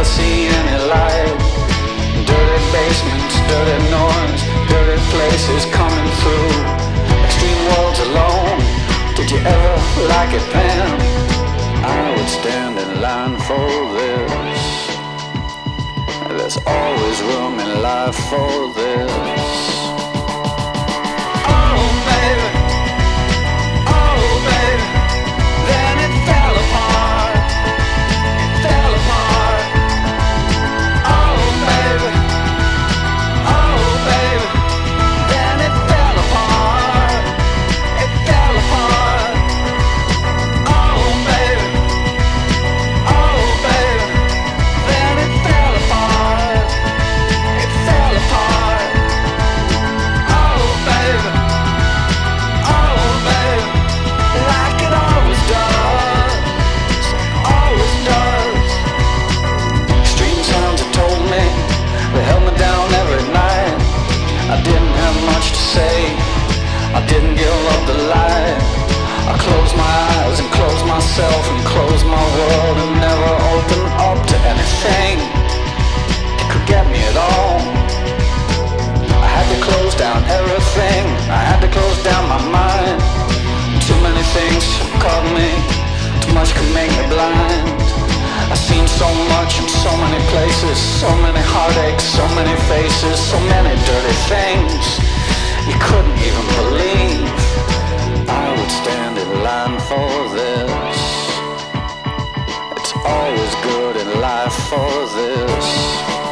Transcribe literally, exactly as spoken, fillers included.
never seen any light. Dirty basements, dirty noise, dirty places coming through. Extreme worlds alone. Did you ever like it, Pam? I would stand in line for this. There's always room in life for this. Oh baby, oh baby, then it fell apart, it fell apart. Oh baby, oh baby, then it fell apart, it fell apart. Oh baby, oh baby, then it fell apart, it fell apart. Oh baby, oh baby, like it always does, always does. Strange sounds have told me, they held me down every night. I didn't have much to say, I didn't give up the light. I closed my eyes and closed myself and closed my world and never opened up to anything that could get me at all. I had to close down everything, I had to close down my mind. Too many things caught me, too much could make me blind. I've seen so much in so many places, so many heartaches, so many faces, so many dirty things you couldn't even believe. I would stand in line for this. It's always good in life for this.